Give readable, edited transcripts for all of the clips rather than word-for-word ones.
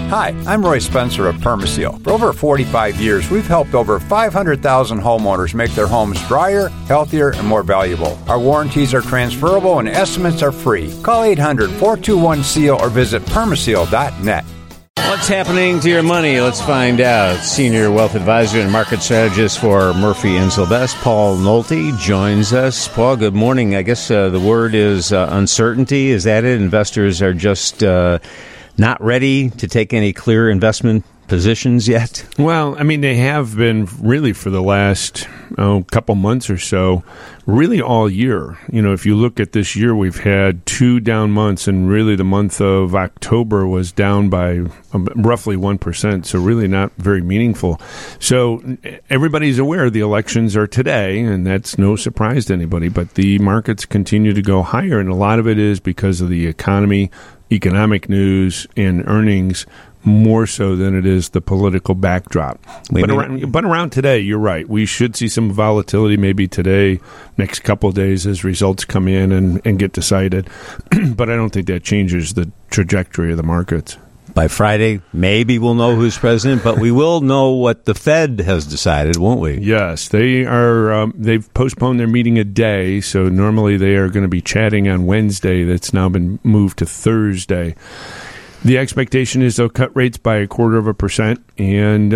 Hi, I'm Roy Spencer of Permaseal. For over 45 years, we've helped over 500,000 homeowners make their homes drier, healthier, and more valuable. Our warranties are transferable and estimates are free. Call 800-421-SEAL or visit permaseal.net. What's happening to your money? Let's find out. Senior Wealth Advisor and Market Strategist for Murphy & Sylvester, Paul Nolte, joins us. Paul, good morning. I guess the word is uncertainty. Is that it? Investors are just not ready to take any clear investment positions yet? Well, I mean, they have been really for the last couple months or so, really all year. You know, if you look at this year, we've had 2 down months, and really the month of October was down by roughly 1%, so really not very meaningful. So everybody's aware the elections are today, and that's no surprise to anybody, but the markets continue to go higher, and a lot of it is because of the economic news and earnings, more so than it is the political backdrop. But around today, you're right. We should see some volatility maybe today, next couple of days as results come in and get decided. But I don't think that changes the trajectory of the markets. By Friday, maybe we'll know who's president, but we will know what the Fed has decided, won't we? Yes, they are. They've postponed their meeting a day, so normally they are going to be chatting on Wednesday. That's now been moved to Thursday. The expectation is they'll cut rates by 0.25%, and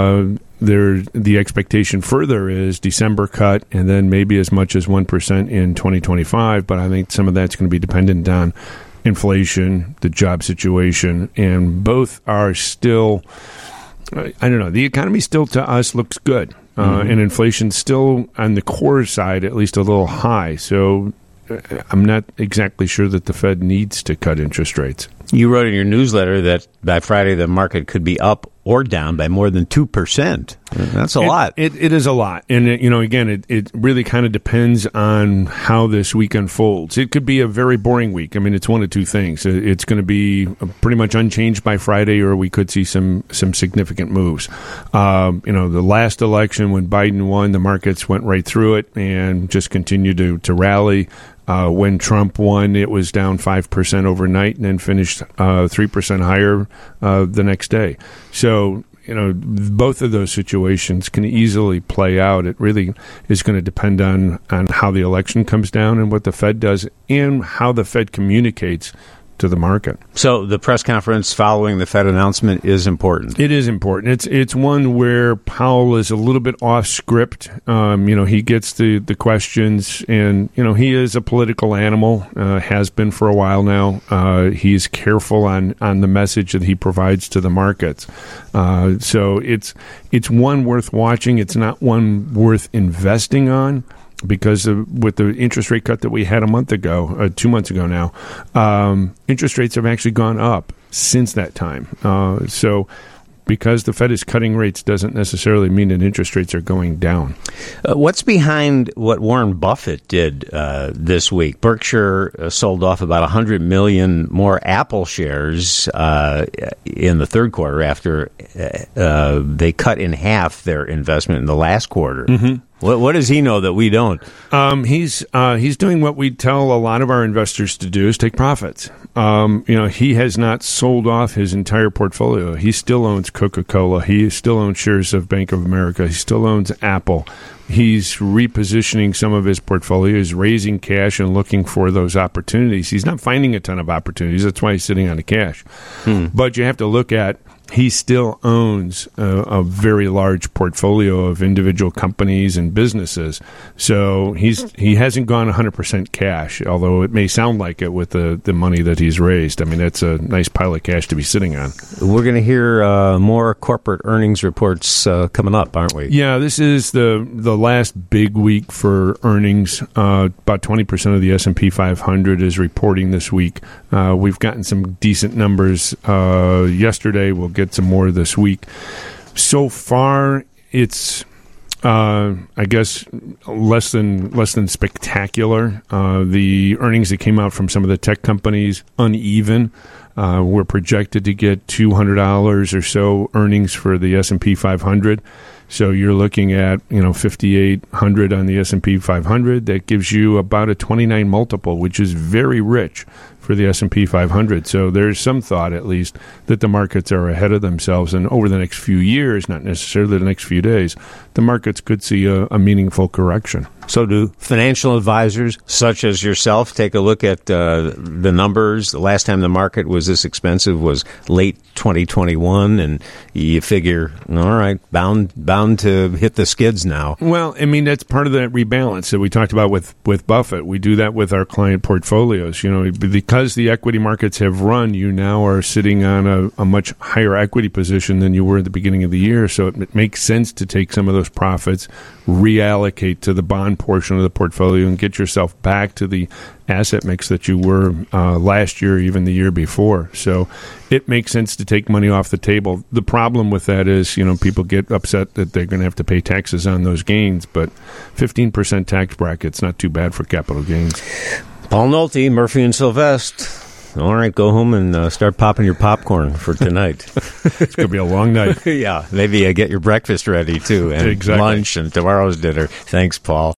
the expectation further is December cut, and then maybe as much as 1% in 2025. But I think some of that's going to be dependent on inflation, the job situation, and both are still, I don't know, the economy still to us looks good, and inflation still on the core side at least a little high. So I'm not exactly sure that the Fed needs to cut interest rates. You wrote in your newsletter that by Friday the market could be up or down by more than 2%. That's a lot. It is a lot. And, again, it really kind of depends on how this week unfolds. It could be a very boring week. I mean, it's one of two things. It's going to be pretty much unchanged by Friday, or we could see some significant moves. The last election when Biden won, the markets went right through it and just continued to rally. When Trump won, it was down 5% overnight and then finished 3% higher the next day. So, both of those situations can easily play out. It really is going to depend on how the election comes down and what the Fed does and how the Fed communicates to the market. So the press conference following the Fed announcement is important. It is important. It's one where Powell is a little bit off script. He gets the questions, and he is a political animal, has been for a while now. He's careful on the message that he provides to the markets. So it's one worth watching. It's not one worth investing on, because with the interest rate cut that we had 2 months ago now, interest rates have actually gone up since that time. So because the Fed is cutting rates doesn't necessarily mean that interest rates are going down. What's behind what Warren Buffett did this week? Berkshire sold off about 100 million more Apple shares in the third quarter after they cut in half their investment in the last quarter. Mm-hmm. What does he know that we don't? He's doing what we tell a lot of our investors to do, is take profits. He has not sold off his entire portfolio. He still owns Coca-Cola. He still owns shares of Bank of America. He still owns Apple. He's repositioning some of his portfolio. He's raising cash and looking for those opportunities. He's not finding a ton of opportunities. That's why he's sitting on the cash. But you have to look at, he still owns a very large portfolio of individual companies and businesses. So he hasn't gone 100% cash, although it may sound like it with the money that he's raised. I mean, that's a nice pile of cash to be sitting on. We're going to hear more corporate earnings reports coming up, aren't we? Yeah, this is the last big week for earnings. About 20% of the S&P 500 is reporting this week. We've gotten some decent numbers yesterday. We'll get some more this week. So far, it's I guess less than spectacular. The earnings that came out from some of the tech companies, uneven. We're projected to get $200 or so earnings for the S&P 500. So you're looking at 5,800 on the S&P 500. That gives you about a 29 multiple, which is very rich for for the S&P 500. So there's some thought, at least, that the markets are ahead of themselves. And over the next few years, not necessarily the next few days, the markets could see a meaningful correction. So do financial advisors such as yourself take a look at the numbers? The last time the market was this expensive was late 2021, and you figure, all right, bound to hit the skids now. Well, I mean, that's part of that rebalance that we talked about with Buffett. We do that with our client portfolios. You know, because the equity markets have run, you now are sitting on a much higher equity position than you were at the beginning of the year. So it makes sense to take some of those profits, reallocate to the bond portion of the portfolio, and get yourself back to the asset mix that you were last year, even the year before. So it makes sense to take money off the table. The problem with that is, you know, people get upset that they're going to have to pay taxes on those gains, but 15% tax bracket's not too bad for capital gains. Paul Nolte, Murphy and Sylvester. All right, go home and start popping your popcorn for tonight. It's going to be a long night. Yeah, maybe get your breakfast ready, too, and exactly. Lunch and tomorrow's dinner. Thanks, Paul.